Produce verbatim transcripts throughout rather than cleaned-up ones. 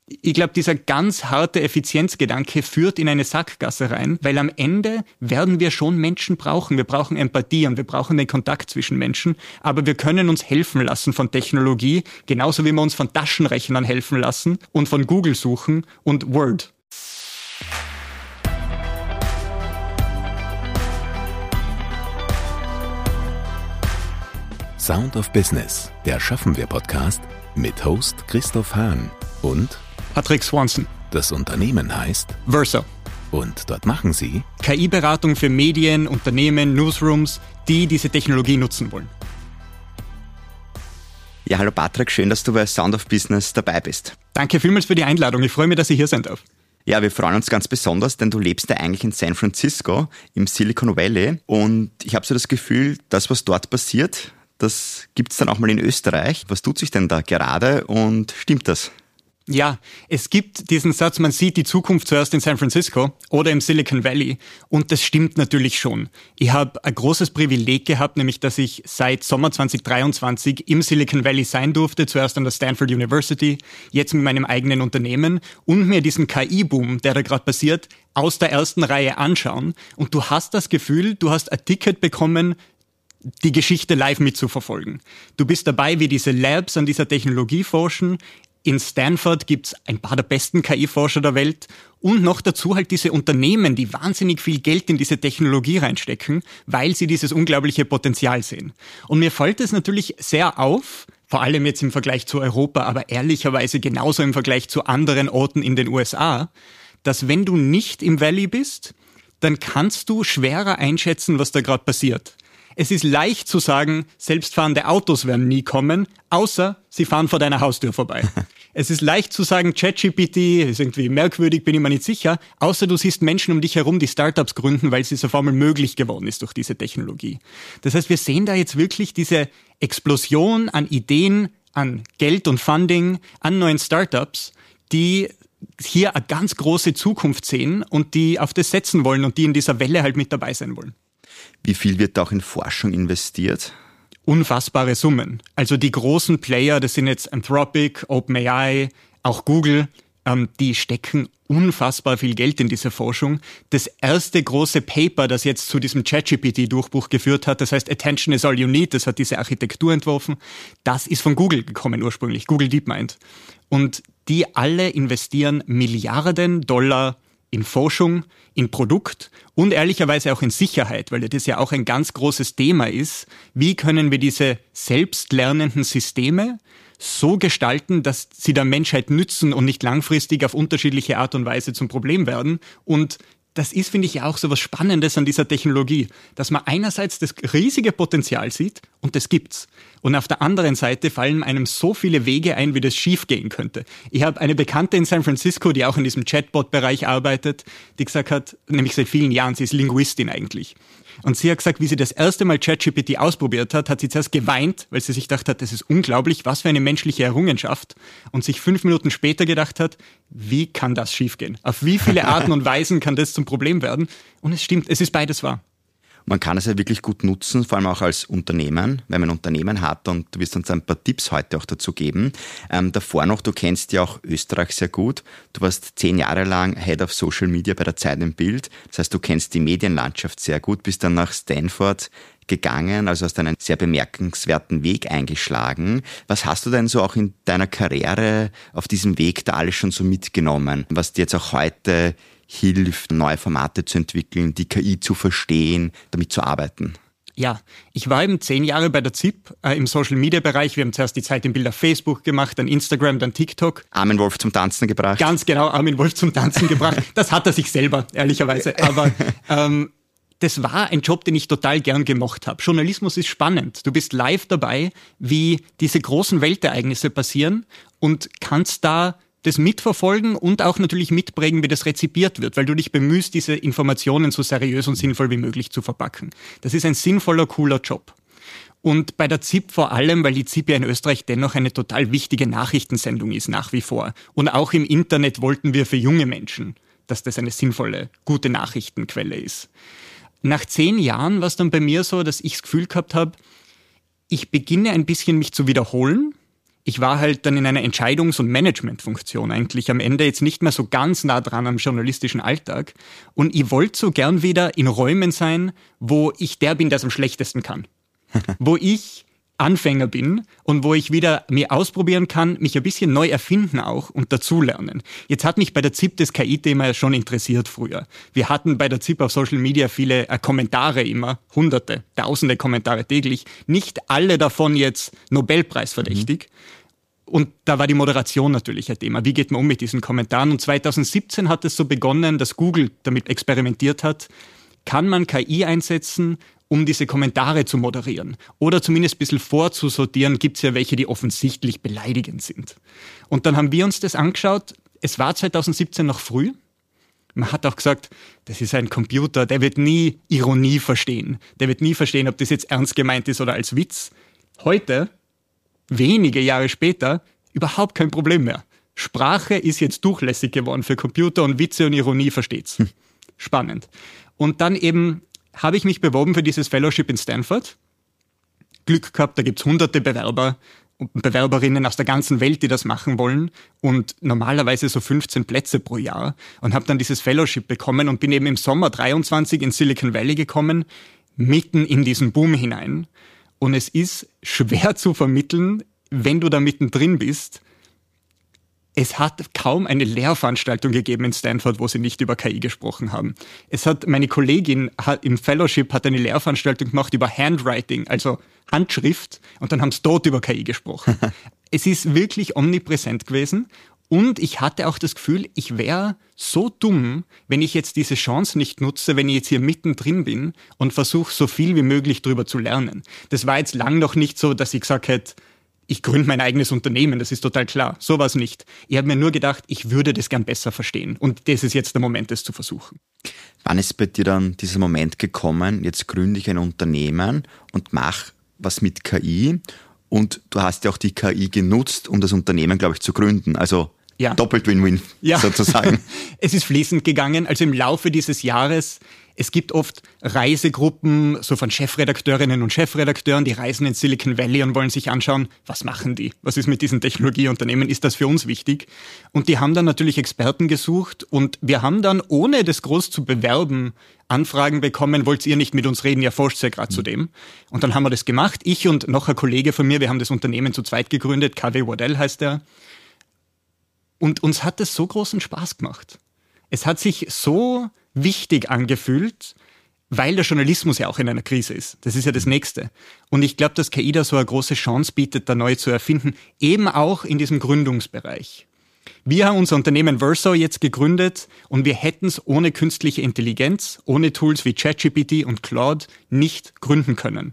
Ich glaube, dieser ganz harte Effizienzgedanke führt in eine Sackgasse rein, weil am Ende werden wir schon Menschen brauchen. Wir brauchen Empathie und wir brauchen den Kontakt zwischen Menschen, aber wir können uns helfen lassen von Technologie, genauso wie wir uns von Taschenrechnern helfen lassen und von Google suchen und Word. Sound of Business, der Schaffen wir Podcast mit Host Christoph Hahn und Patrick Swanson. Das Unternehmen heißt Verso. Und dort machen sie K I-Beratung für Medien, Unternehmen, Newsrooms, die diese Technologie nutzen wollen. Ja, hallo Patrick, schön, dass du bei Sound of Business dabei bist. Danke vielmals für die Einladung. Ich freue mich, dass ich hier sein darf. Ja, wir freuen uns ganz besonders, denn du lebst ja eigentlich in San Francisco, im Silicon Valley. Und ich habe so das Gefühl, das, was dort passiert, das gibt's dann auch mal in Österreich. Was tut sich denn da gerade und stimmt das? Ja, es gibt diesen Satz, man sieht die Zukunft zuerst in San Francisco oder im Silicon Valley und das stimmt natürlich schon. Ich habe ein großes Privileg gehabt, nämlich dass ich seit Sommer zwanzig dreiundzwanzig im Silicon Valley sein durfte, zuerst an der Stanford University, jetzt mit meinem eigenen Unternehmen und mir diesen K I-Boom, der da gerade passiert, aus der ersten Reihe anschauen und du hast das Gefühl, du hast ein Ticket bekommen, die Geschichte live mitzuverfolgen. Du bist dabei, wie diese Labs an dieser Technologie forschen. In Stanford gibt's ein paar der besten K I-Forscher der Welt und noch dazu halt diese Unternehmen, die wahnsinnig viel Geld in diese Technologie reinstecken, weil sie dieses unglaubliche Potenzial sehen. Und mir fällt es natürlich sehr auf, vor allem jetzt im Vergleich zu Europa, aber ehrlicherweise genauso im Vergleich zu anderen Orten in den U S A, dass wenn du nicht im Valley bist, dann kannst du schwerer einschätzen, was da gerade passiert. Es ist leicht zu sagen, selbstfahrende Autos werden nie kommen, außer sie fahren vor deiner Haustür vorbei. Es ist leicht zu sagen, ChatGPT ist irgendwie merkwürdig, bin ich mir nicht sicher, außer du siehst Menschen um dich herum, die Startups gründen, weil es auf einmal möglich geworden ist durch diese Technologie. Das heißt, wir sehen da jetzt wirklich diese Explosion an Ideen, an Geld und Funding, an neuen Startups, die hier eine ganz große Zukunft sehen und die auf das setzen wollen und die in dieser Welle halt mit dabei sein wollen. Wie viel wird da auch in Forschung investiert? Unfassbare Summen. Also die großen Player, das sind jetzt Anthropic, OpenAI, auch Google, ähm, die stecken unfassbar viel Geld in diese Forschung. Das erste große Paper, das jetzt zu diesem ChatGPT-Durchbruch geführt hat, das heißt Attention is all you need, das hat diese Architektur entworfen, das ist von Google gekommen ursprünglich, Google DeepMind. Und die alle investieren Milliarden Dollar in Forschung, in Produkt und ehrlicherweise auch in Sicherheit, weil das ja auch ein ganz großes Thema ist. Wie können wir diese selbstlernenden Systeme so gestalten, dass sie der Menschheit nützen und nicht langfristig auf unterschiedliche Art und Weise zum Problem werden? Und das ist, finde ich, ja auch so was Spannendes an dieser Technologie, dass man einerseits das riesige Potenzial sieht und das gibt's. Und auf der anderen Seite fallen einem so viele Wege ein, wie das schiefgehen könnte. Ich habe eine Bekannte in San Francisco, die auch in diesem Chatbot-Bereich arbeitet, die gesagt hat, nämlich seit vielen Jahren, sie ist Linguistin eigentlich. Und sie hat gesagt, wie sie das erste Mal ChatGPT ausprobiert hat, hat sie zuerst geweint, weil sie sich gedacht hat, das ist unglaublich, was für eine menschliche Errungenschaft. Und sich fünf Minuten später gedacht hat, wie kann das schiefgehen? Auf wie viele Arten und Weisen kann das zum Problem werden? Und es stimmt, es ist beides wahr. Man kann es ja wirklich gut nutzen, vor allem auch als Unternehmen, wenn man ein Unternehmen hat und du wirst uns ein paar Tipps heute auch dazu geben. Ähm, davor noch, du kennst ja auch Österreich sehr gut. Du warst zehn Jahre lang Head of Social Media bei der Zeit im Bild. Das heißt, du kennst die Medienlandschaft sehr gut, bist dann nach Stanford gegangen, also hast einen sehr bemerkenswerten Weg eingeschlagen. Was hast du denn so auch in deiner Karriere auf diesem Weg da alles schon so mitgenommen, was dir jetzt auch heute hilft, neue Formate zu entwickeln, die K I zu verstehen, damit zu arbeiten? Ja, ich war eben zehn Jahre bei der Z I P äh, im Social-Media-Bereich. Wir haben zuerst die Zeit im Bild auf Facebook gemacht, dann Instagram, dann TikTok. Armin Wolf zum Tanzen gebracht. Ganz genau, Armin Wolf zum Tanzen gebracht. Das hat er sich selber, ehrlicherweise. Aber ähm, das war ein Job, den ich total gern gemacht habe. Journalismus ist spannend. Du bist live dabei, wie diese großen Weltereignisse passieren und kannst da das mitverfolgen und auch natürlich mitprägen, wie das rezipiert wird, weil du dich bemühst, diese Informationen so seriös und sinnvoll wie möglich zu verpacken. Das ist ein sinnvoller, cooler Job. Und bei der Z I P vor allem, weil die Z I P ja in Österreich dennoch eine total wichtige Nachrichtensendung ist, nach wie vor. Und auch im Internet wollten wir für junge Menschen, dass das eine sinnvolle, gute Nachrichtenquelle ist. Nach zehn Jahren war es dann bei mir so, dass ich das Gefühl gehabt habe, ich beginne ein bisschen mich zu wiederholen. ich war halt dann in einer Entscheidungs- und Managementfunktion eigentlich am Ende jetzt nicht mehr so ganz nah dran am journalistischen Alltag. Und ich wollte so gern wieder in Räumen sein, wo ich der bin, der es am schlechtesten kann. Wo ich Anfänger bin und wo ich wieder mir ausprobieren kann, mich ein bisschen neu erfinden auch und dazulernen. Jetzt hat mich bei der Z I P das K I-Thema schon interessiert früher. Wir hatten bei der Z I P auf Social Media viele äh, Kommentare immer, hunderte, tausende Kommentare täglich. Nicht alle davon jetzt Nobelpreis verdächtig. Mhm. Und da war die Moderation natürlich ein Thema. Wie geht man um mit diesen Kommentaren? Und zwanzig siebzehn hat es so begonnen, dass Google damit experimentiert hat. Kann man K I einsetzen, um diese Kommentare zu moderieren oder zumindest ein bisschen vorzusortieren, gibt es ja welche, die offensichtlich beleidigend sind. Und dann haben wir uns das angeschaut. Es war zwanzig siebzehn noch früh. Man hat auch gesagt, das ist ein Computer, der wird nie Ironie verstehen. Der wird nie verstehen, ob das jetzt ernst gemeint ist oder als Witz. Heute, wenige Jahre später, überhaupt kein Problem mehr. Sprache ist jetzt durchlässig geworden für Computer und Witze und Ironie versteht's. Hm. Spannend. Und dann eben habe ich mich beworben für dieses Fellowship in Stanford. Glück gehabt, da gibt's hunderte Bewerber und Bewerberinnen aus der ganzen Welt, die das machen wollen und normalerweise so fünfzehn Plätze pro Jahr und habe dann dieses Fellowship bekommen und bin eben im Sommer dreiundzwanzig in Silicon Valley gekommen, mitten in diesen Boom hinein. Und es ist schwer zu vermitteln, wenn du da mittendrin bist. Es hat kaum eine Lehrveranstaltung gegeben in Stanford, wo sie nicht über K I gesprochen haben. Es hat, meine Kollegin hat, im Fellowship hat eine Lehrveranstaltung gemacht über Handwriting, also Handschrift, und dann haben sie dort über K I gesprochen. Es ist wirklich omnipräsent gewesen und ich hatte auch das Gefühl, ich wäre so dumm, wenn ich jetzt diese Chance nicht nutze, wenn ich jetzt hier mittendrin bin und versuche, so viel wie möglich drüber zu lernen. Das war jetzt lang noch nicht so, dass ich gesagt hätte, ich gründe mein eigenes Unternehmen, das ist total klar. So war es nicht. Ich habe mir nur gedacht, ich würde das gern besser verstehen. Und das ist jetzt der Moment, das zu versuchen. Wann ist bei dir dann dieser Moment gekommen, jetzt gründe ich ein Unternehmen und mache was mit K I? Und du hast ja auch die K I genutzt, um das Unternehmen, glaube ich, zu gründen. Also ja. Doppelt Win-Win ja. sozusagen. Es ist fließend gegangen. Also im Laufe dieses Jahres, es gibt oft Reisegruppen, so von Chefredakteurinnen und Chefredakteuren, die reisen in Silicon Valley und wollen sich anschauen, was machen die? Was ist mit diesen Technologieunternehmen? Ist das für uns wichtig? Und die haben dann natürlich Experten gesucht und wir haben dann, ohne das groß zu bewerben, Anfragen bekommen, wollt ihr nicht mit uns reden? Ihr forscht ja gerade mhm. zu dem. Und dann haben wir das gemacht. Ich und noch ein Kollege von mir, wir haben das Unternehmen zu zweit gegründet, K W Wardell heißt der. Und uns hat es so großen Spaß gemacht. Es hat sich so wichtig angefühlt, weil der Journalismus ja auch in einer Krise ist. Das ist ja das Nächste. Und ich glaube, dass K I da so eine große Chance bietet, da neu zu erfinden, eben auch in diesem Gründungsbereich. Wir haben unser Unternehmen Verso jetzt gegründet und wir hätten es ohne künstliche Intelligenz, ohne Tools wie ChatGPT und Claude nicht gründen können.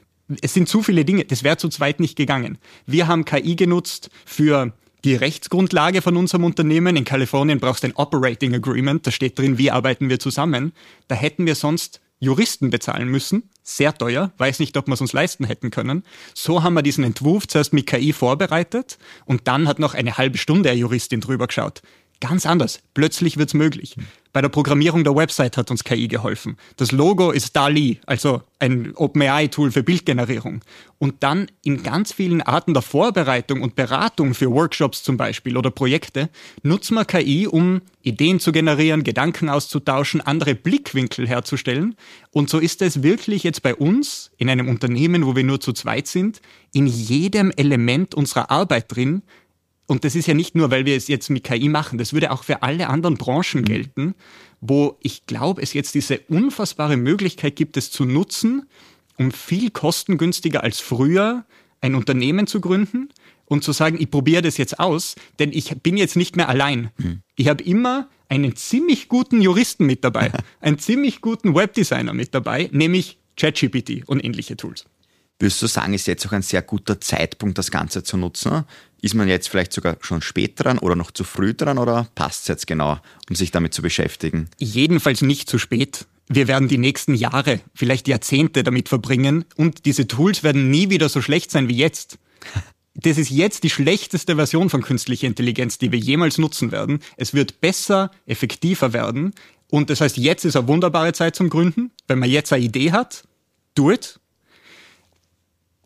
Es sind zu viele Dinge, das wäre zu zweit nicht gegangen. Wir haben K I genutzt für die Rechtsgrundlage von unserem Unternehmen. In Kalifornien brauchst du ein Operating Agreement, da steht drin, wie arbeiten wir zusammen. Da hätten wir sonst Juristen bezahlen müssen, sehr teuer, weiß nicht, ob wir es uns leisten hätten können. So haben wir diesen Entwurf zuerst mit K I vorbereitet und dann hat noch eine halbe Stunde eine Juristin drüber geschaut. Ganz anders. Plötzlich wird's möglich. Bei der Programmierung der Website hat uns K I geholfen. Das Logo ist DALL-E, also ein OpenAI-Tool für Bildgenerierung. Und dann in ganz vielen Arten der Vorbereitung und Beratung für Workshops zum Beispiel oder Projekte nutzen wir K I, um Ideen zu generieren, Gedanken auszutauschen, andere Blickwinkel herzustellen. Und so ist es wirklich jetzt bei uns in einem Unternehmen, wo wir nur zu zweit sind, in jedem Element unserer Arbeit drin. Und das ist ja nicht nur, weil wir es jetzt mit K I machen, das würde auch für alle anderen Branchen gelten, wo ich glaube, es jetzt diese unfassbare Möglichkeit gibt, es zu nutzen, um viel kostengünstiger als früher ein Unternehmen zu gründen und zu sagen, ich probiere das jetzt aus, denn ich bin jetzt nicht mehr allein. Hm. Ich habe immer einen ziemlich guten Juristen mit dabei, einen ziemlich guten Webdesigner mit dabei, nämlich ChatGPT und ähnliche Tools. Würdest du sagen, ist jetzt auch ein sehr guter Zeitpunkt, das Ganze zu nutzen? Ist man jetzt vielleicht sogar schon spät dran oder noch zu früh dran oder passt es jetzt genau, um sich damit zu beschäftigen? Jedenfalls nicht zu spät. Wir werden die nächsten Jahre, vielleicht Jahrzehnte damit verbringen und diese Tools werden nie wieder so schlecht sein wie jetzt. Das ist jetzt die schlechteste Version von künstlicher Intelligenz, die wir jemals nutzen werden. Es wird besser, effektiver werden und das heißt, jetzt ist eine wunderbare Zeit zum Gründen. Wenn man jetzt eine Idee hat, do it.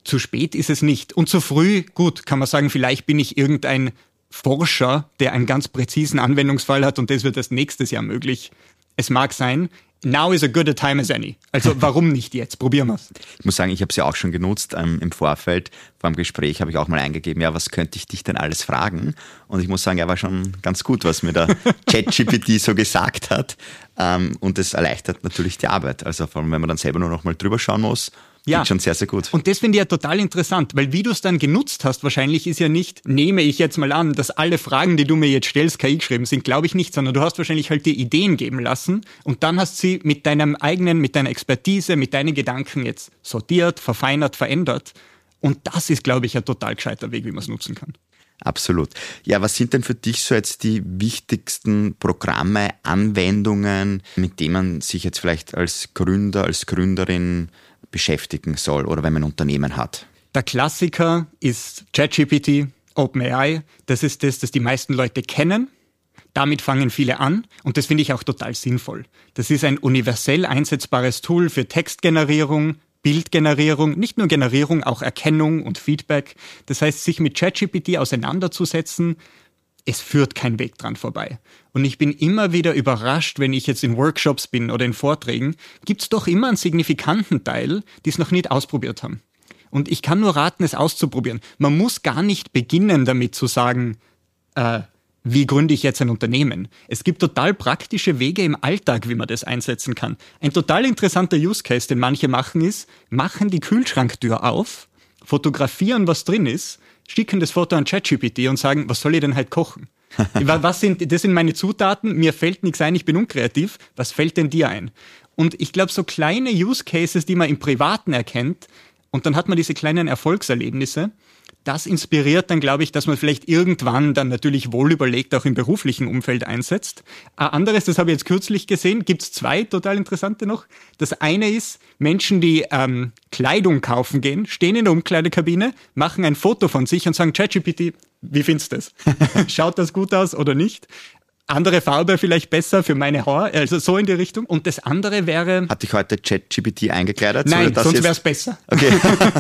zu spät ist es nicht. Und zu früh, gut, kann man sagen, vielleicht bin ich irgendein Forscher, der einen ganz präzisen Anwendungsfall hat und das wird erst nächstes Jahr möglich. Es mag sein, now is a good a time as any. Also warum nicht jetzt? Probieren wir es. Ich muss sagen, ich habe es ja auch schon genutzt ähm, im Vorfeld. Vor dem Gespräch habe ich auch mal eingegeben, ja, was könnte ich dich denn alles fragen? Und ich muss sagen, er war schon ganz gut, was mir der ChatGPT so gesagt hat. Ähm, und das erleichtert natürlich die Arbeit. Also vor allem, wenn man dann selber nur noch mal drüber schauen muss, ja. Geht schon sehr, sehr gut. Und das finde ich ja total interessant, weil wie du es dann genutzt hast, wahrscheinlich ist ja nicht, nehme ich jetzt mal an, dass alle Fragen, die du mir jetzt stellst, K I geschrieben sind, glaube ich nicht, sondern du hast wahrscheinlich halt die Ideen geben lassen und dann hast sie mit deinem eigenen, mit deiner Expertise, mit deinen Gedanken jetzt sortiert, verfeinert, verändert. Und das ist, glaube ich, ein total gescheiter Weg, wie man es nutzen kann. Absolut. Ja, was sind denn für dich so jetzt die wichtigsten Programme, Anwendungen, mit denen man sich jetzt vielleicht als Gründer, als Gründerin beschäftigen soll oder wenn man ein Unternehmen hat? Der Klassiker ist ChatGPT, OpenAI. Das ist das, das die meisten Leute kennen. Damit fangen viele an und das finde ich auch total sinnvoll. Das ist ein universell einsetzbares Tool für Textgenerierung, Bildgenerierung, nicht nur Generierung, auch Erkennung und Feedback. Das heißt, sich mit ChatGPT auseinanderzusetzen, es führt kein Weg dran vorbei. Und ich bin immer wieder überrascht, wenn ich jetzt in Workshops bin oder in Vorträgen, gibt es doch immer einen signifikanten Teil, die es noch nicht ausprobiert haben. Und ich kann nur raten, es auszuprobieren. Man muss gar nicht beginnen damit zu sagen, äh, wie gründe ich jetzt ein Unternehmen? Es gibt total praktische Wege im Alltag, wie man das einsetzen kann. Ein total interessanter Use Case, den manche machen, ist, machen die Kühlschranktür auf, fotografieren, was drin ist, schicken das Foto an ChatGPT und sagen, was soll ich denn halt kochen? Was sind, das sind meine Zutaten, mir fällt nichts ein, ich bin unkreativ, was fällt denn dir ein? Und ich glaube, so kleine Use Cases, die man im Privaten erkennt, und dann hat man diese kleinen Erfolgserlebnisse, das inspiriert dann, glaube ich, dass man vielleicht irgendwann dann natürlich wohl überlegt auch im beruflichen Umfeld einsetzt. Ein anderes, das habe ich jetzt kürzlich gesehen, gibt es zwei total interessante noch. Das eine ist, Menschen, die ähm, Kleidung kaufen gehen, stehen in der Umkleidekabine, machen ein Foto von sich und sagen, ChatGPT, wie findest du das? Schaut das gut aus oder nicht? Andere Farbe vielleicht besser für meine Haare, also so in die Richtung. Und das andere wäre... Hat dich heute ChatGPT eingekleidet? Nein, sonst wäre es besser. Okay.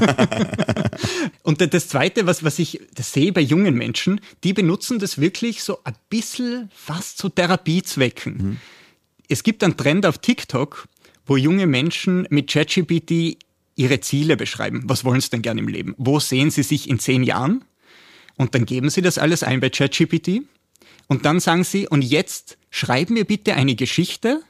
Und das Zweite, was, was ich das sehe bei jungen Menschen, die benutzen das wirklich so ein bisschen fast zu Therapiezwecken. Mhm. Es gibt einen Trend auf TikTok, wo junge Menschen mit ChatGPT ihre Ziele beschreiben. Was wollen sie denn gerne im Leben? Wo sehen sie sich in zehn Jahren? Und dann geben sie das alles ein bei ChatGPT. Und dann sagen sie, und jetzt schreib mir bitte eine Geschichte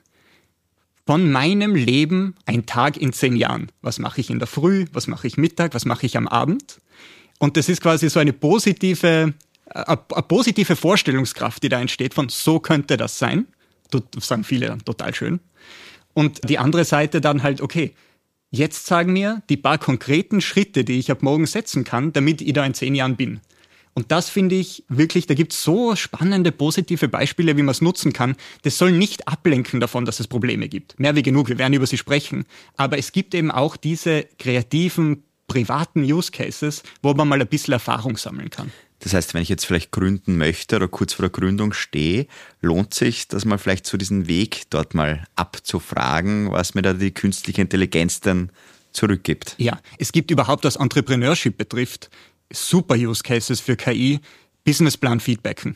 von meinem Leben, ein Tag in zehn Jahren. Was mache ich in der Früh, was mache ich Mittag, was mache ich am Abend? Und das ist quasi so eine positive, eine positive Vorstellungskraft, die da entsteht von, so könnte das sein. Das sagen viele dann, total schön. Und die andere Seite dann halt, okay, jetzt sagen mir die paar konkreten Schritte, die ich ab morgen setzen kann, damit ich da in zehn Jahren bin. Und das finde ich wirklich, da gibt es so spannende, positive Beispiele, wie man es nutzen kann. Das soll nicht ablenken davon, dass es Probleme gibt. Mehr wie genug, wir werden über sie sprechen. Aber es gibt eben auch diese kreativen, privaten Use Cases, wo man mal ein bisschen Erfahrung sammeln kann. Das heißt, wenn ich jetzt vielleicht gründen möchte oder kurz vor der Gründung stehe, lohnt sich, dass man vielleicht so diesen Weg dort mal abzufragen, was mir da die künstliche Intelligenz dann zurückgibt. Ja, es gibt überhaupt, was Entrepreneurship betrifft, super Use Cases für K I, Businessplan feedbacken.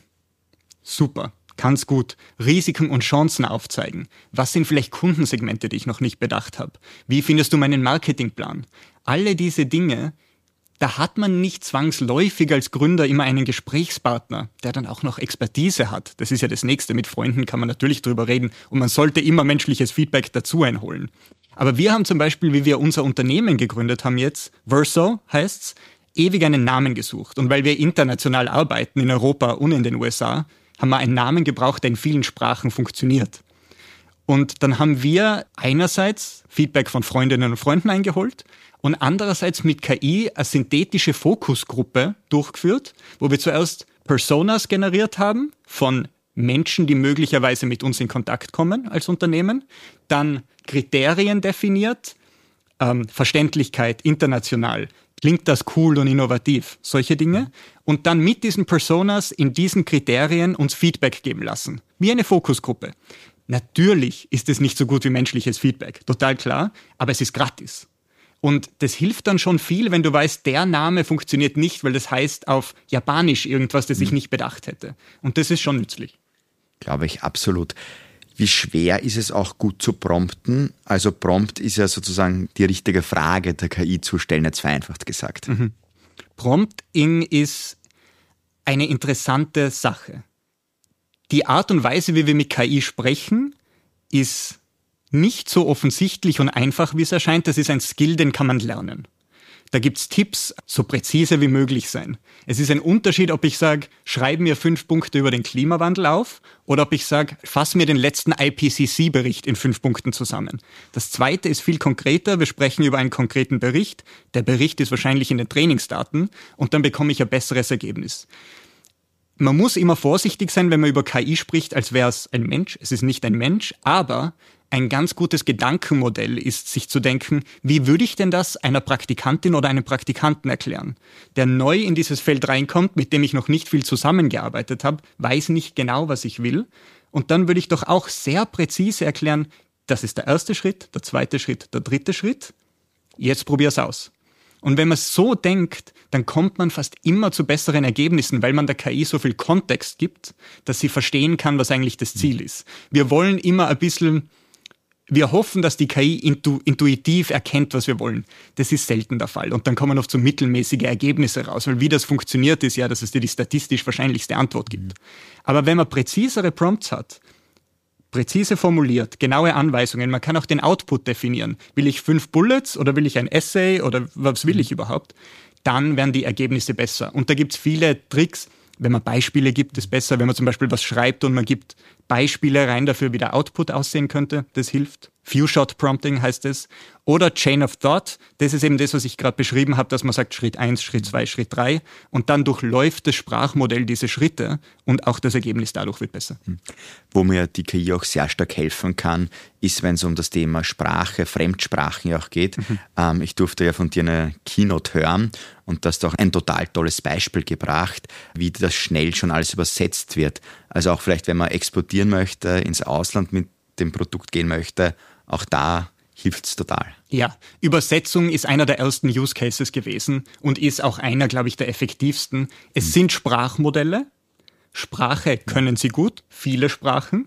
Super, kann's gut. Risiken und Chancen aufzeigen. Was sind vielleicht Kundensegmente, die ich noch nicht bedacht habe? Wie findest du meinen Marketingplan? Alle diese Dinge, da hat man nicht zwangsläufig als Gründer immer einen Gesprächspartner, der dann auch noch Expertise hat. Das ist ja das Nächste. Mit Freunden kann man natürlich drüber reden und man sollte immer menschliches Feedback dazu einholen. Aber wir haben zum Beispiel, wie wir unser Unternehmen gegründet haben jetzt, Verso heißt's, ewig einen Namen gesucht. Und weil wir international arbeiten, in Europa und in den U S A, haben wir einen Namen gebraucht, der in vielen Sprachen funktioniert. Und dann haben wir einerseits Feedback von Freundinnen und Freunden eingeholt und andererseits mit K I eine synthetische Fokusgruppe durchgeführt, wo wir zuerst Personas generiert haben von Menschen, die möglicherweise mit uns in Kontakt kommen als Unternehmen, dann Kriterien definiert, ähm, Verständlichkeit, international, klingt das cool und innovativ, solche Dinge. Und dann mit diesen Personas in diesen Kriterien uns Feedback geben lassen. Wie eine Fokusgruppe. Natürlich ist es nicht so gut wie menschliches Feedback, total klar, aber es ist gratis. Und das hilft dann schon viel, wenn du weißt, der Name funktioniert nicht, weil das heißt auf Japanisch irgendwas, das ich nicht bedacht hätte. Und das ist schon nützlich. Glaube ich, absolut. Wie schwer ist es auch gut zu prompten? Also Prompt ist ja sozusagen die richtige Frage der K I zu stellen, jetzt vereinfacht gesagt. Mhm. Prompting ist eine interessante Sache. Die Art und Weise, wie wir mit K I sprechen, ist nicht so offensichtlich und einfach, wie es erscheint. Das ist ein Skill, den kann man lernen. Da gibt's Tipps, so präzise wie möglich sein. Es ist ein Unterschied, ob ich sage, schreib mir fünf Punkte über den Klimawandel auf oder ob ich sage, fass mir den letzten I P C C-Bericht in fünf Punkten zusammen. Das zweite ist viel konkreter. Wir sprechen über einen konkreten Bericht. Der Bericht ist wahrscheinlich in den Trainingsdaten und dann bekomme ich ein besseres Ergebnis. Man muss immer vorsichtig sein, wenn man über K I spricht, als wäre es ein Mensch. Es ist nicht ein Mensch, aber ein ganz gutes Gedankenmodell ist, sich zu denken, wie würde ich denn das einer Praktikantin oder einem Praktikanten erklären, der neu in dieses Feld reinkommt, mit dem ich noch nicht viel zusammengearbeitet habe, weiß nicht genau, was ich will. Und dann würde ich doch auch sehr präzise erklären, das ist der erste Schritt, der zweite Schritt, der dritte Schritt. Jetzt probier's aus. Und wenn man so denkt, dann kommt man fast immer zu besseren Ergebnissen, weil man der K I so viel Kontext gibt, dass sie verstehen kann, was eigentlich das Ziel ist. Wir wollen immer ein bisschen, wir hoffen, dass die K I intu, intuitiv erkennt, was wir wollen. Das ist selten der Fall. Und dann kommen oft so mittelmäßige Ergebnisse raus, weil wie das funktioniert, ist ja, dass es dir die statistisch wahrscheinlichste Antwort gibt. Aber wenn man präzisere Prompts hat, präzise formuliert, genaue Anweisungen. Man kann auch den Output definieren. Will ich fünf Bullets oder will ich ein Essay oder was will ich überhaupt? Dann werden die Ergebnisse besser. Und da gibt's viele Tricks. Wenn man Beispiele gibt, ist besser. Wenn man zum Beispiel was schreibt und man gibt Beispiele rein dafür, wie der Output aussehen könnte, das hilft. Few-Shot-Prompting heißt es. Oder Chain of Thought, das ist eben das, was ich gerade beschrieben habe, dass man sagt Schritt eins, Schritt zwei, Schritt drei und dann durchläuft das Sprachmodell diese Schritte und auch das Ergebnis dadurch wird besser. Wo mir die K I auch sehr stark helfen kann, ist, wenn es um das Thema Sprache, Fremdsprachen auch geht. Mhm. Ähm, ich durfte ja von dir eine Keynote hören und du hast auch ein total tolles Beispiel gebracht, wie das schnell schon alles übersetzt wird. Also auch vielleicht, wenn man exportieren möchte, ins Ausland mit dem Produkt gehen möchte, auch da hilft es total. Ja, Übersetzung ist einer der ersten Use Cases gewesen und ist auch einer, glaube ich, der effektivsten. Es hm. sind Sprachmodelle. Sprache können sie gut, viele Sprachen.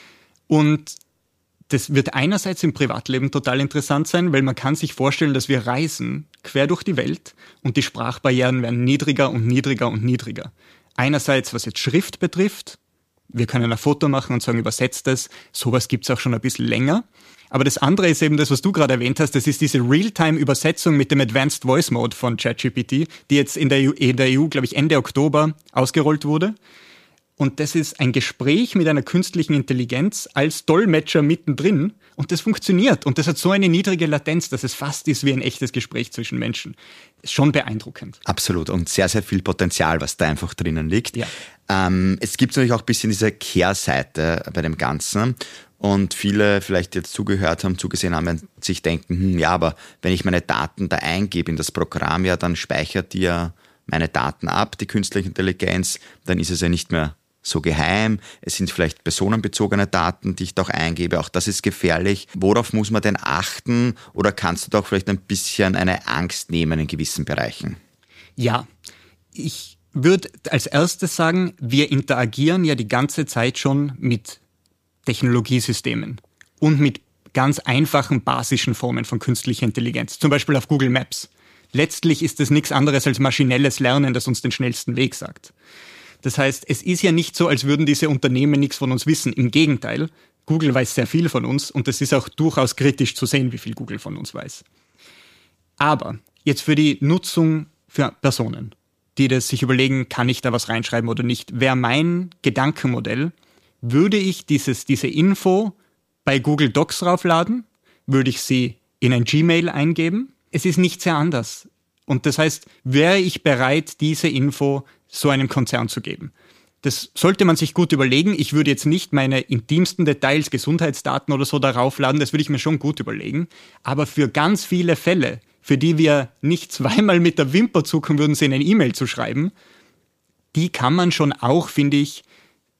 Und das wird einerseits im Privatleben total interessant sein, weil man kann sich vorstellen, dass wir reisen quer durch die Welt und die Sprachbarrieren werden niedriger und niedriger und niedriger. Einerseits, was jetzt Schrift betrifft, wir können ein Foto machen und sagen, übersetzt es. Sowas gibt's auch schon ein bisschen länger. Aber das andere ist eben das, was du gerade erwähnt hast, das ist diese Realtime-Übersetzung mit dem Advanced Voice Mode von ChatGPT, die jetzt in der E U, in der E U, glaube ich, Ende Oktober ausgerollt wurde. Und das ist ein Gespräch mit einer künstlichen Intelligenz als Dolmetscher mittendrin. Und das funktioniert. Und das hat so eine niedrige Latenz, dass es fast ist wie ein echtes Gespräch zwischen Menschen. Ist schon beeindruckend. Absolut. Und sehr, sehr viel Potenzial, was da einfach drinnen liegt. Ja. Ähm, es gibt natürlich auch ein bisschen diese Kehrseite bei dem Ganzen. Und viele vielleicht jetzt zugehört haben, zugesehen haben, werden sich denken, hm, ja, aber wenn ich meine Daten da eingebe in das Programm, ja, dann speichert die ja meine Daten ab, die künstliche Intelligenz, dann ist es ja nicht mehr so geheim. Es sind vielleicht personenbezogene Daten, die ich da auch eingebe. Auch das ist gefährlich. Worauf muss man denn achten? Oder kannst du da auch vielleicht ein bisschen eine Angst nehmen in gewissen Bereichen? Ja, ich würde als erstes sagen, wir interagieren ja die ganze Zeit schon mit Technologiesystemen und mit ganz einfachen, basischen Formen von künstlicher Intelligenz. Zum Beispiel auf Google Maps. Letztlich ist es nichts anderes als maschinelles Lernen, das uns den schnellsten Weg sagt. Das heißt, es ist ja nicht so, als würden diese Unternehmen nichts von uns wissen. Im Gegenteil, Google weiß sehr viel von uns und es ist auch durchaus kritisch zu sehen, wie viel Google von uns weiß. Aber jetzt für die Nutzung für Personen, die das sich überlegen, kann ich da was reinschreiben oder nicht, wäre mein Gedankenmodell, würde ich dieses, diese Info bei Google Docs raufladen, würde ich sie in ein Gmail eingeben. Es ist nicht sehr anders. Und das heißt, wäre ich bereit, diese Info so einem Konzern zu geben. Das sollte man sich gut überlegen. Ich würde jetzt nicht meine intimsten Details, Gesundheitsdaten oder so darauf laden, das würde ich mir schon gut überlegen. Aber für ganz viele Fälle, für die wir nicht zweimal mit der Wimper zucken würden, sie in eine E-Mail zu schreiben, die kann man schon auch, finde ich,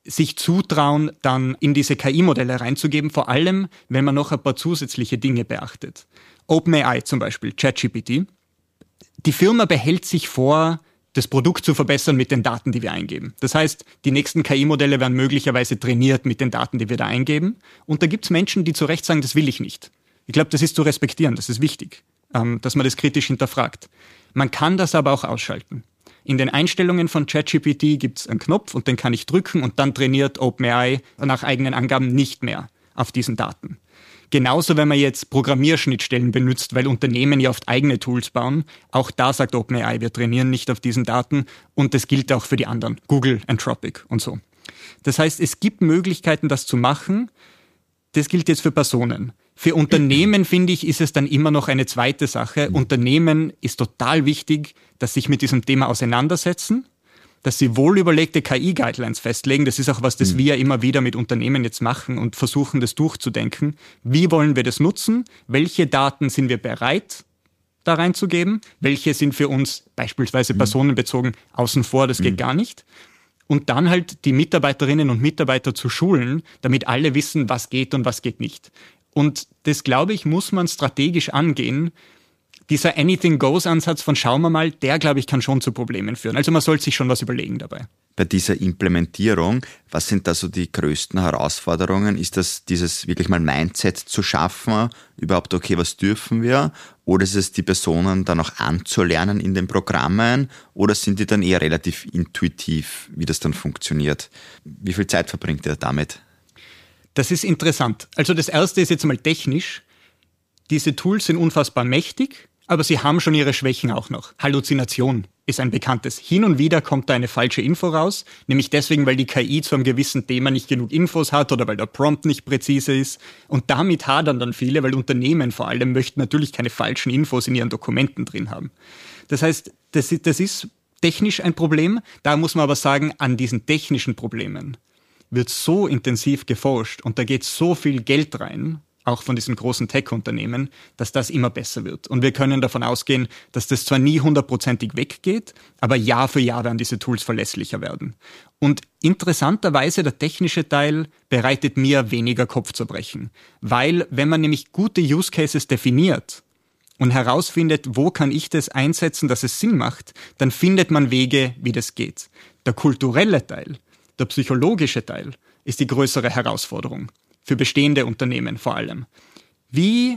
sich zutrauen, dann in diese K I-Modelle reinzugeben, vor allem, wenn man noch ein paar zusätzliche Dinge beachtet. OpenAI zum Beispiel, ChatGPT. Die Firma behält sich vor, das Produkt zu verbessern mit den Daten, die wir eingeben. Das heißt, die nächsten K I-Modelle werden möglicherweise trainiert mit den Daten, die wir da eingeben. Und da gibt es Menschen, die zu Recht sagen, das will ich nicht. Ich glaube, das ist zu respektieren, das ist wichtig, ähm, dass man das kritisch hinterfragt. Man kann das aber auch ausschalten. In den Einstellungen von ChatGPT gibt es einen Knopf und den kann ich drücken und dann trainiert OpenAI nach eigenen Angaben nicht mehr auf diesen Daten. Genauso, wenn man jetzt Programmierschnittstellen benutzt, weil Unternehmen ja oft eigene Tools bauen. Auch da sagt OpenAI, wir trainieren nicht auf diesen Daten. Und das gilt auch für die anderen, Google, Anthropic und so. Das heißt, es gibt Möglichkeiten, das zu machen. Das gilt jetzt für Personen. Für Unternehmen, finde ich, ist es dann immer noch eine zweite Sache. Unternehmen ist total wichtig, dass sich mit diesem Thema auseinandersetzen, dass sie wohlüberlegte K I-Guidelines festlegen. Das ist auch was, das mhm. wir immer wieder mit Unternehmen jetzt machen und versuchen, das durchzudenken. Wie wollen wir das nutzen? Welche Daten sind wir bereit, da reinzugeben? Welche sind für uns beispielsweise mhm. personenbezogen außen vor? Das mhm. geht gar nicht. Und dann halt die Mitarbeiterinnen und Mitarbeiter zu schulen, damit alle wissen, was geht und was geht nicht. Und das, glaube ich, muss man strategisch angehen. Dieser Anything-Goes-Ansatz von schauen wir mal, der, glaube ich, kann schon zu Problemen führen. Also man sollte sich schon was überlegen dabei. Bei dieser Implementierung, was sind da so die größten Herausforderungen? Ist das dieses wirklich mal Mindset zu schaffen, überhaupt okay, was dürfen wir? Oder ist es die Personen dann auch anzulernen in den Programmen? Oder sind die dann eher relativ intuitiv, wie das dann funktioniert? Wie viel Zeit verbringt ihr damit? Das ist interessant. Also das erste ist jetzt mal technisch. Diese Tools sind unfassbar mächtig, aber sie haben schon ihre Schwächen auch noch. Halluzination ist ein bekanntes. Hin und wieder kommt da eine falsche Info raus, nämlich deswegen, weil die K I zu einem gewissen Thema nicht genug Infos hat oder weil der Prompt nicht präzise ist. Und damit hadern dann viele, weil Unternehmen vor allem möchten natürlich keine falschen Infos in ihren Dokumenten drin haben. Das heißt, das ist, das ist technisch ein Problem. Da muss man aber sagen, an diesen technischen Problemen wird so intensiv geforscht und da geht so viel Geld rein, auch von diesen großen Tech-Unternehmen, dass das immer besser wird. Und wir können davon ausgehen, dass das zwar nie hundertprozentig weggeht, aber Jahr für Jahr werden diese Tools verlässlicher werden. Und interessanterweise, der technische Teil bereitet mir weniger Kopfzerbrechen. Weil, wenn man nämlich gute Use Cases definiert und herausfindet, wo kann ich das einsetzen, dass es Sinn macht, dann findet man Wege, wie das geht. Der kulturelle Teil, der psychologische Teil ist die größere Herausforderung. Für bestehende Unternehmen vor allem. Wie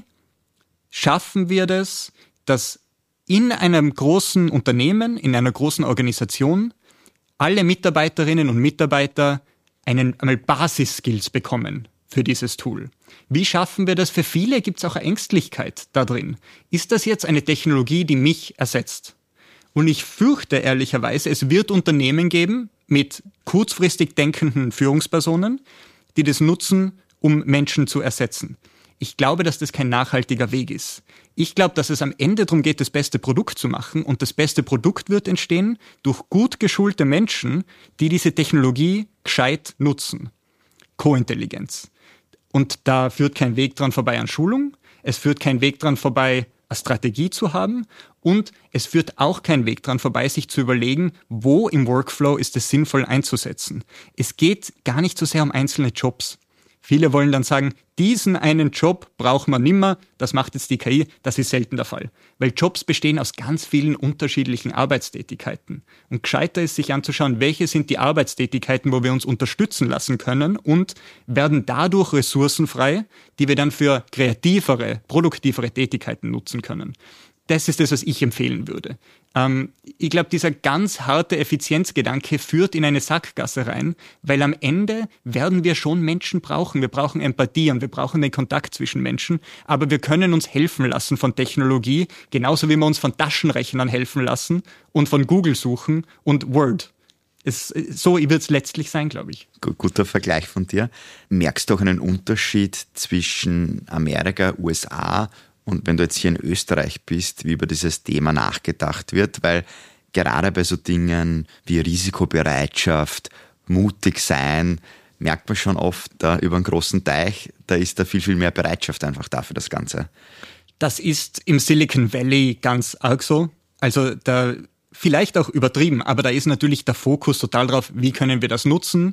schaffen wir das, dass in einem großen Unternehmen, in einer großen Organisation alle Mitarbeiterinnen und Mitarbeiter einen, einmal Basis-Skills bekommen für dieses Tool? Wie schaffen wir das? Für viele gibt es auch eine Ängstlichkeit da drin. Ist das jetzt eine Technologie, die mich ersetzt? Und ich fürchte ehrlicherweise, es wird Unternehmen geben mit kurzfristig denkenden Führungspersonen, die das nutzen, um Menschen zu ersetzen. Ich glaube, dass das kein nachhaltiger Weg ist. Ich glaube, dass es am Ende darum geht, das beste Produkt zu machen und das beste Produkt wird entstehen durch gut geschulte Menschen, die diese Technologie gescheit nutzen. Kointelligenz. Und da führt kein Weg dran vorbei an Schulung, es führt kein Weg dran vorbei, eine Strategie zu haben und es führt auch kein Weg dran vorbei, sich zu überlegen, wo im Workflow ist es sinnvoll einzusetzen. Es geht gar nicht so sehr um einzelne Jobs. Viele wollen dann sagen, diesen einen Job braucht man nimmer, das macht jetzt die K I, das ist selten der Fall. Weil Jobs bestehen aus ganz vielen unterschiedlichen Arbeitstätigkeiten. Und gescheiter ist, sich anzuschauen, welche sind die Arbeitstätigkeiten, wo wir uns unterstützen lassen können und werden dadurch Ressourcen frei, die wir dann für kreativere, produktivere Tätigkeiten nutzen können. Das ist das, was ich empfehlen würde. Ähm, ich glaube, dieser ganz harte Effizienzgedanke führt in eine Sackgasse rein, weil am Ende werden wir schon Menschen brauchen. Wir brauchen Empathie und wir brauchen den Kontakt zwischen Menschen, aber wir können uns helfen lassen von Technologie, genauso wie wir uns von Taschenrechnern helfen lassen und von Google suchen und Word. Es, so wird es letztlich sein, glaube ich. Guter Vergleich von dir. Merkst du auch einen Unterschied zwischen Amerika, U S A und wenn du jetzt hier in Österreich bist, wie über dieses Thema nachgedacht wird? Weil gerade bei so Dingen wie Risikobereitschaft, mutig sein, merkt man schon oft da über einen großen Teich, da ist da viel, viel mehr Bereitschaft einfach da für das Ganze. Das ist im Silicon Valley ganz arg so. Also da vielleicht auch übertrieben, aber da ist natürlich der Fokus total drauf, wie können wir das nutzen,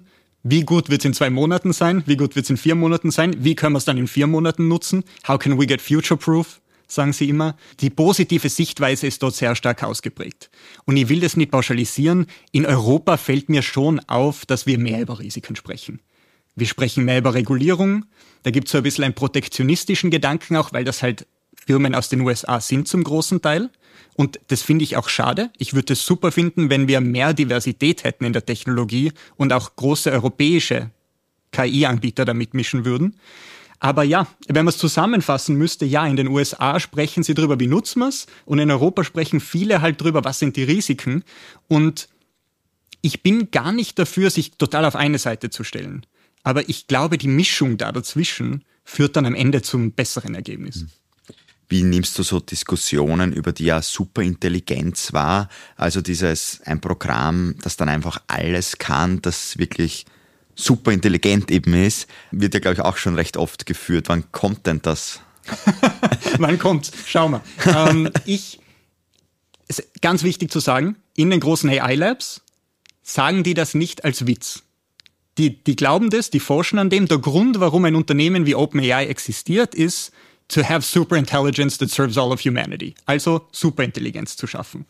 Wie gut wird es in zwei Monaten sein? Wie gut wird es in vier Monaten sein? Wie können wir es dann in vier Monaten nutzen? How can we get future-proof? Sagen sie immer. Die positive Sichtweise ist dort sehr stark ausgeprägt. Und ich will das nicht pauschalisieren. In Europa fällt mir schon auf, dass wir mehr über Risiken sprechen. Wir sprechen mehr über Regulierung. Da gibt es so ein bisschen einen protektionistischen Gedanken auch, weil das halt Firmen aus den U S A sind zum großen Teil. Und das finde ich auch schade. Ich würde es super finden, wenn wir mehr Diversität hätten in der Technologie und auch große europäische K I-Anbieter da mitmischen würden. Aber ja, wenn man es zusammenfassen müsste, ja, in den U S A sprechen sie drüber, wie nutzen wir es, und in Europa sprechen viele halt drüber, was sind die Risiken. Und ich bin gar nicht dafür, sich total auf eine Seite zu stellen. Aber ich glaube, die Mischung da dazwischen führt dann am Ende zum besseren Ergebnis. Wie nimmst du so Diskussionen über die ja Superintelligenz wahr? Also dieses, ein Programm, das dann einfach alles kann, das wirklich super intelligent eben ist, wird ja, glaube ich, auch schon recht oft geführt. Wann kommt denn das? Wann kommt's? Schau mal. ähm, ich, ist ganz wichtig zu sagen, in den großen A I-Labs sagen die das nicht als Witz. Die, die glauben das, die forschen an dem. Der Grund, warum ein Unternehmen wie OpenAI existiert, ist, to have superintelligence that serves all of humanity. Also Superintelligenz zu schaffen.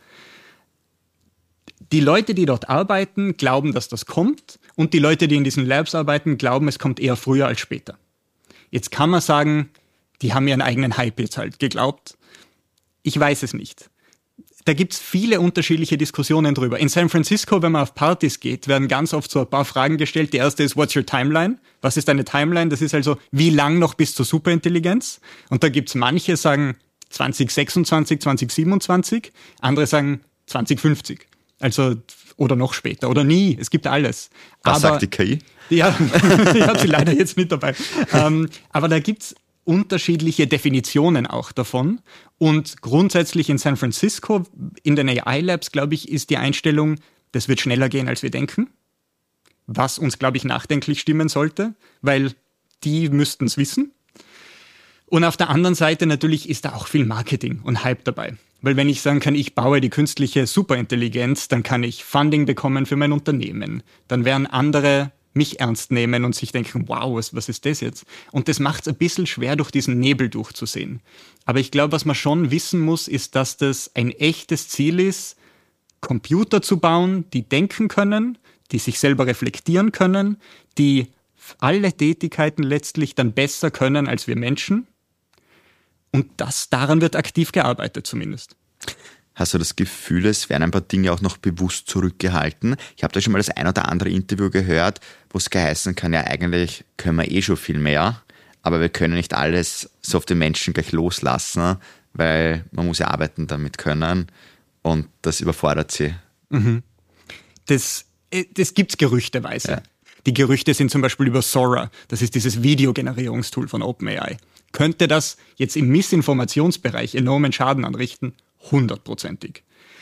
Die Leute, die dort arbeiten, glauben, dass das kommt, und die Leute, die in diesen Labs arbeiten, glauben, es kommt eher früher als später. Jetzt kann man sagen, die haben ihren eigenen Hype jetzt halt geglaubt. Ich weiß es nicht. Da gibt's viele unterschiedliche Diskussionen drüber. In San Francisco, wenn man auf Partys geht, werden ganz oft so ein paar Fragen gestellt. Die erste ist, what's your timeline? Was ist deine Timeline? Das ist also, wie lang noch bis zur Superintelligenz? Und da gibt's manche, die sagen zwanzig sechsundzwanzig, zwanzig siebenundzwanzig. Andere sagen zwanzig fünfzig. Also, oder noch später, oder nie. Es gibt alles. Was aber, sagt die K I? Ja, ich habe sie leider jetzt nicht dabei. ähm, aber da gibt's unterschiedliche Definitionen auch davon. Und grundsätzlich in San Francisco, in den A I-Labs, glaube ich, ist die Einstellung, das wird schneller gehen, als wir denken. Was uns, glaube ich, nachdenklich stimmen sollte, weil die müssten es wissen. Und auf der anderen Seite natürlich ist da auch viel Marketing und Hype dabei. Weil wenn ich sagen kann, ich baue die künstliche Superintelligenz, dann kann ich Funding bekommen für mein Unternehmen. Dann werden andere mich ernst nehmen und sich denken, wow, was, was ist das jetzt? Und das macht es ein bisschen schwer, durch diesen Nebel durchzusehen. Aber ich glaube, was man schon wissen muss, ist, dass das ein echtes Ziel ist, Computer zu bauen, die denken können, die sich selber reflektieren können, die alle Tätigkeiten letztlich dann besser können als wir Menschen. Und das, daran wird aktiv gearbeitet zumindest. Hast du das Gefühl, es werden ein paar Dinge auch noch bewusst zurückgehalten? Ich habe da schon mal das ein oder andere Interview gehört, wo es geheißen kann, ja eigentlich können wir eh schon viel mehr, aber wir können nicht alles so auf den Menschen gleich loslassen, weil man muss ja arbeiten damit können und das überfordert sie. Mhm. Das, das gibt's gerüchteweise. Ja. Die Gerüchte sind zum Beispiel über Sora, das ist dieses Videogenerierungstool von OpenAI. Könnte das jetzt im Missinformationsbereich enormen Schaden anrichten? Hundertprozentig.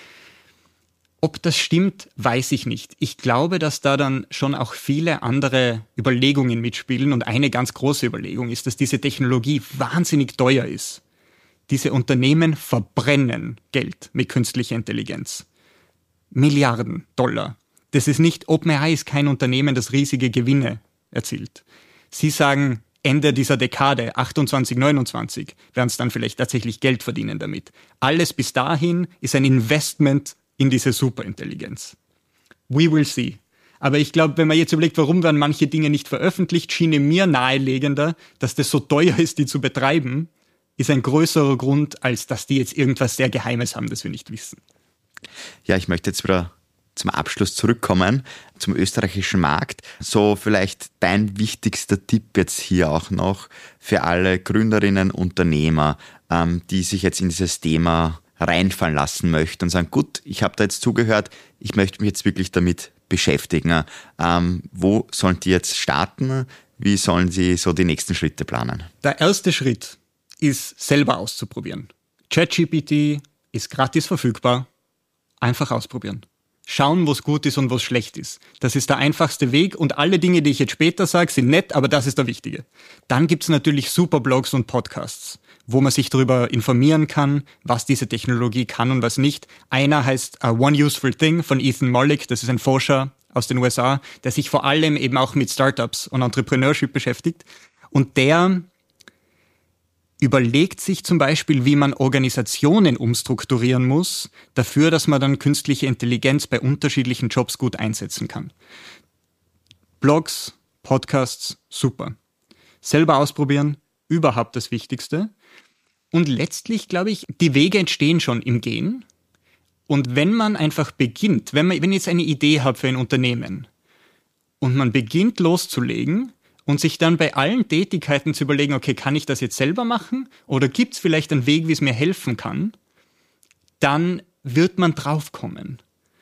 Ob das stimmt, weiß ich nicht. Ich glaube, dass da dann schon auch viele andere Überlegungen mitspielen, und eine ganz große Überlegung ist, dass diese Technologie wahnsinnig teuer ist. Diese Unternehmen verbrennen Geld mit künstlicher Intelligenz. Milliarden Dollar. Das ist nicht, OpenAI ist kein Unternehmen, das riesige Gewinne erzielt. Sie sagen, Ende dieser Dekade, achtundzwanzig, neunundzwanzig, werden es dann vielleicht tatsächlich Geld verdienen damit. Alles bis dahin ist ein Investment in diese Superintelligenz. We will see. Aber ich glaube, wenn man jetzt überlegt, warum werden manche Dinge nicht veröffentlicht, schiene mir nahelegender, dass das so teuer ist, die zu betreiben, ist ein größerer Grund, als dass die jetzt irgendwas sehr Geheimes haben, das wir nicht wissen. Ja, ich möchte jetzt wieder zum Abschluss zurückkommen, zum österreichischen Markt. So vielleicht dein wichtigster Tipp jetzt hier auch noch für alle Gründerinnen, Unternehmer, ähm, die sich jetzt in dieses Thema reinfallen lassen möchten und sagen, gut, ich habe da jetzt zugehört, ich möchte mich jetzt wirklich damit beschäftigen. Ähm, wo sollen die jetzt starten? Wie sollen sie so die nächsten Schritte planen? Der erste Schritt ist, selber auszuprobieren. ChatGPT ist gratis verfügbar. Einfach ausprobieren. Schauen, was gut ist und was schlecht ist. Das ist der einfachste Weg, und alle Dinge, die ich jetzt später sage, sind nett, aber das ist der wichtige. Dann gibt's natürlich super Blogs und Podcasts, wo man sich darüber informieren kann, was diese Technologie kann und was nicht. Einer heißt uh, One Useful Thing von Ethan Mollick, das ist ein Forscher aus den U S A, der sich vor allem eben auch mit Startups und Entrepreneurship beschäftigt. Und der überlegt sich zum Beispiel, wie man Organisationen umstrukturieren muss, dafür, dass man dann künstliche Intelligenz bei unterschiedlichen Jobs gut einsetzen kann. Blogs, Podcasts, super. Selber ausprobieren, überhaupt das Wichtigste. Und letztlich, glaube ich, die Wege entstehen schon im Gehen. Und wenn man einfach beginnt, wenn man, wenn ich jetzt eine Idee habe für ein Unternehmen und man beginnt loszulegen und sich dann bei allen Tätigkeiten zu überlegen, okay, kann ich das jetzt selber machen oder gibt es vielleicht einen Weg, wie es mir helfen kann, dann wird man draufkommen.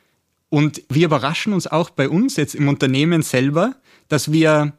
Und wir überraschen uns auch bei uns jetzt im Unternehmen selber, dass wir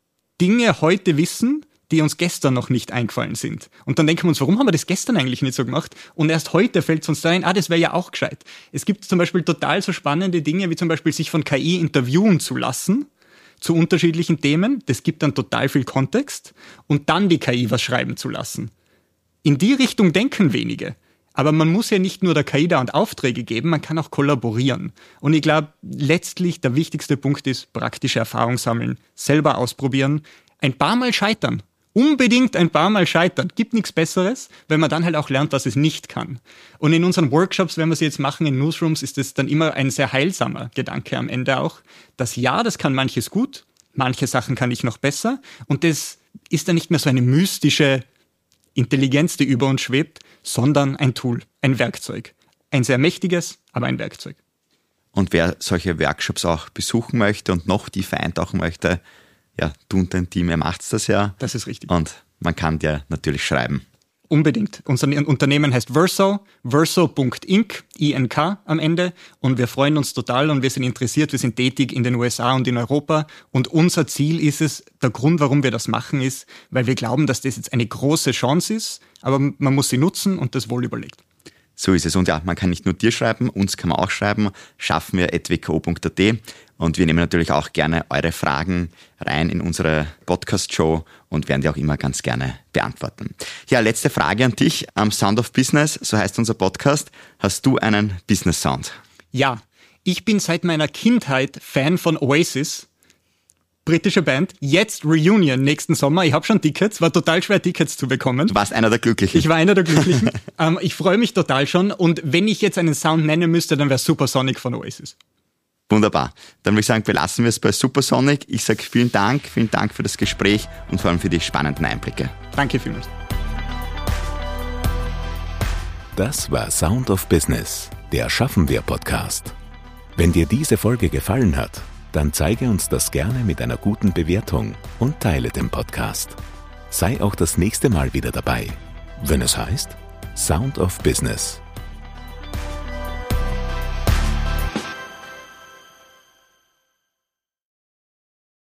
Dinge heute wissen, die uns gestern noch nicht eingefallen sind. Und dann denken wir uns, warum haben wir das gestern eigentlich nicht so gemacht? Und erst heute fällt es uns da ein, ah, das wäre ja auch gescheit. Es gibt zum Beispiel total so spannende Dinge, wie zum Beispiel sich von K I interviewen zu lassen zu unterschiedlichen Themen. Das gibt dann total viel Kontext. Und dann die K I was schreiben zu lassen. In die Richtung denken wenige. Aber man muss ja nicht nur der K I da und Aufträge geben, man kann auch kollaborieren. Und ich glaube, letztlich der wichtigste Punkt ist, praktische Erfahrung sammeln, selber ausprobieren, ein paar Mal scheitern. Unbedingt ein paar Mal scheitern. Gibt nichts Besseres, weil man dann halt auch lernt, was es nicht kann. Und in unseren Workshops, wenn wir sie jetzt machen in Newsrooms, ist es dann immer ein sehr heilsamer Gedanke am Ende auch, dass ja, das kann manches gut, manche Sachen kann ich noch besser. Und das ist dann nicht mehr so eine mystische Intelligenz, die über uns schwebt, sondern ein Tool, ein Werkzeug. Ein sehr mächtiges, aber ein Werkzeug. Und wer solche Workshops auch besuchen möchte und noch tiefer eintauchen möchte, ja, du und dein Team, ihr macht's das ja. Das ist richtig. Und man kann dir natürlich schreiben. Unbedingt. Unser Unternehmen heißt Verso, verso Punkt inc, I N K am Ende. Und wir freuen uns total und wir sind interessiert. Wir sind tätig in den U S A und in Europa. Und unser Ziel ist es, der Grund, warum wir das machen, ist, weil wir glauben, dass das jetzt eine große Chance ist, aber man muss sie nutzen und das wohl überlegt. So ist es. Und ja, man kann nicht nur dir schreiben, uns kann man auch schreiben, schaffen wir at w k o punkt a t. Und wir nehmen natürlich auch gerne eure Fragen rein in unsere Podcast-Show und werden die auch immer ganz gerne beantworten. Ja, letzte Frage an dich. Am Sound of Business, so heißt unser Podcast. Hast du einen Business-Sound? Ja, ich bin seit meiner Kindheit Fan von Oasis. Britische Band, jetzt Reunion nächsten Sommer. Ich habe schon Tickets, war total schwer Tickets zu bekommen. Du warst einer der Glücklichen. Ich war einer der Glücklichen. ähm, ich freue mich total schon und wenn ich jetzt einen Sound nennen müsste, dann wäre Supersonic von Oasis. Wunderbar. Dann würde ich sagen, belassen wir es bei Supersonic. Ich sage vielen Dank, vielen Dank für das Gespräch und vor allem für die spannenden Einblicke. Danke vielmals. Das war Sound of Business, der Schaffen wir Podcast. Wenn dir diese Folge gefallen hat, dann zeige uns das gerne mit einer guten Bewertung und teile den Podcast. Sei auch das nächste Mal wieder dabei, wenn es heißt Sound of Business.